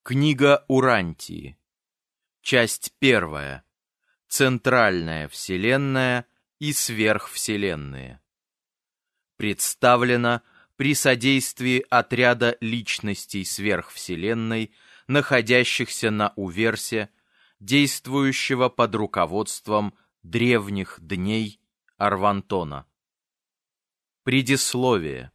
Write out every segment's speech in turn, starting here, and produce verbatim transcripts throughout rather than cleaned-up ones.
Книга Урантии. Часть первая. Центральная Вселенная и сверхвселенные. Представлена при содействии отряда личностей сверхвселенной, находящихся на Уверсе, действующего под руководством древних дней Арвантона. Предисловие.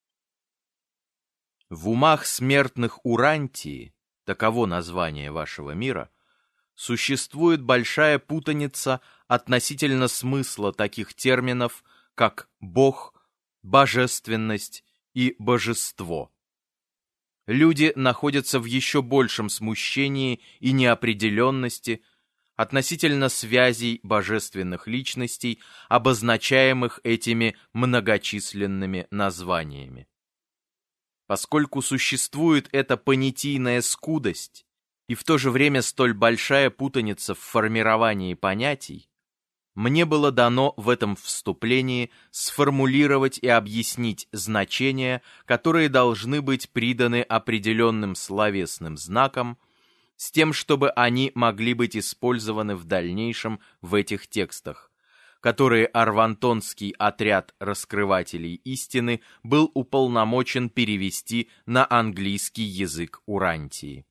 В умах смертных Урантии, таково название вашего мира, существует большая путаница относительно смысла таких терминов, как «бог», «божественность» и «божество». Люди находятся в еще большем смущении и неопределенности относительно связей божественных личностей, обозначаемых этими многочисленными названиями. Поскольку существует эта понятийная скудость и в то же время столь большая путаница в формировании понятий, мне было дано в этом вступлении сформулировать и объяснить значения, которые должны быть приданы определенным словесным знакам, с тем, чтобы они могли быть использованы в дальнейшем в этих текстах, которые Арвантонский отряд раскрывателей истины был уполномочен перевести на английский язык Урантии.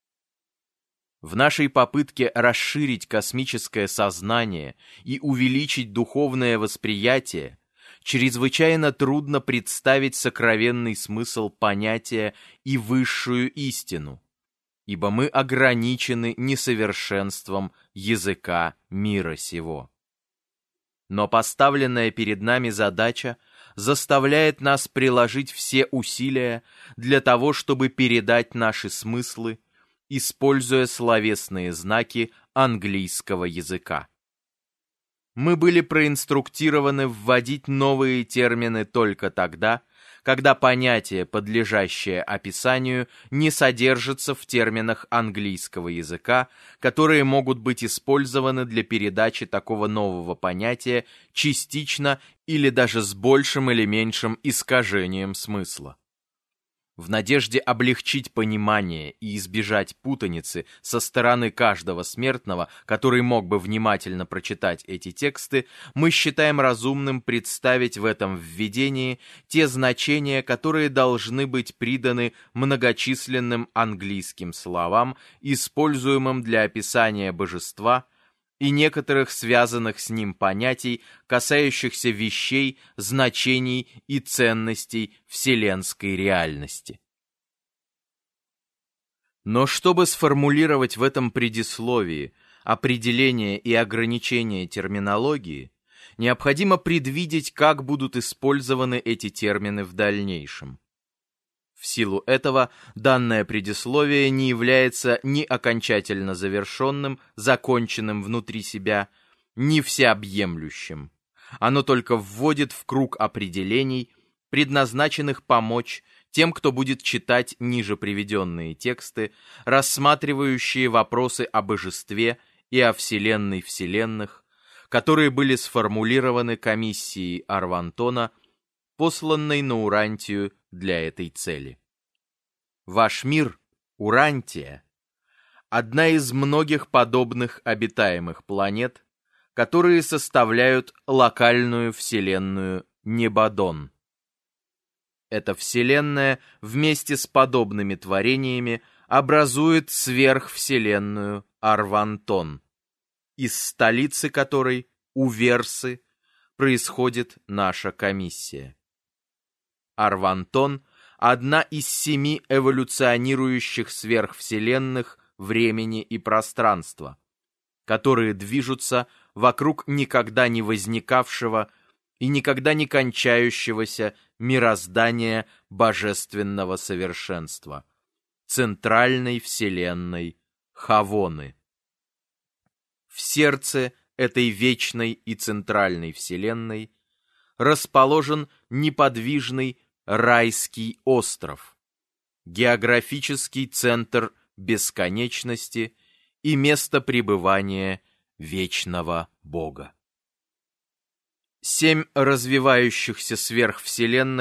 В нашей попытке расширить космическое сознание и увеличить духовное восприятие чрезвычайно трудно представить сокровенный смысл понятия и высшую истину, ибо мы ограничены несовершенством языка мира сего. Но поставленная перед нами задача заставляет нас приложить все усилия для того, чтобы передать наши смыслы, используя словесные знаки английского языка. Мы были проинструктированы вводить новые термины только тогда, когда понятие, подлежащее описанию, не содержится в терминах английского языка, которые могут быть использованы для передачи такого нового понятия частично или даже с большим или меньшим искажением смысла. В надежде облегчить понимание и избежать путаницы со стороны каждого смертного, который мог бы внимательно прочитать эти тексты, мы считаем разумным представить в этом введении те значения, которые должны быть приданы многочисленным английским словам, используемым для описания божества, и некоторых связанных с ним понятий, касающихся вещей, значений и ценностей вселенской реальности. Но чтобы сформулировать в этом предисловии определение и ограничение терминологии, необходимо предвидеть, как будут использованы эти термины в дальнейшем. В силу этого данное предисловие не является ни окончательно завершенным, законченным внутри себя, ни всеобъемлющим. Оно только вводит в круг определений, предназначенных помочь тем, кто будет читать ниже приведенные тексты, рассматривающие вопросы о божестве и о вселенной вселенных, которые были сформулированы комиссией Арвантона, посланной на Урантию для этой цели. Ваш мир, Урантия, одна из многих подобных обитаемых планет, которые составляют локальную вселенную Небадон. Эта вселенная вместе с подобными творениями образует сверхвселенную Арвантон, из столицы которой, Уверсы, происходит наша комиссия. Арвантон – одна из семи эволюционирующих сверхвселенных времени и пространства, которые движутся вокруг никогда не возникавшего и никогда не кончающегося мироздания божественного совершенства, центральной вселенной Хавоны. В сердце этой вечной и центральной вселенной расположен неподвижный райский остров, географический центр бесконечности и место пребывания вечного Бога. Семь развивающихся сверхвселенных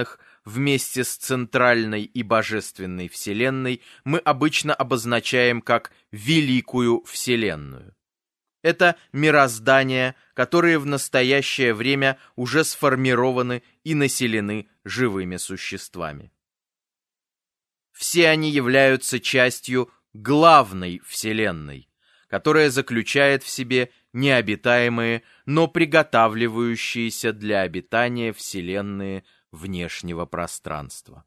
вместе с центральной и божественной Вселенной мы обычно обозначаем как Великую Вселенную. Это мироздания, которые в настоящее время уже сформированы и населены живыми существами. Все они являются частью главной Вселенной, которая заключает в себе необитаемые, но приготавливающиеся для обитания вселенные внешнего пространства.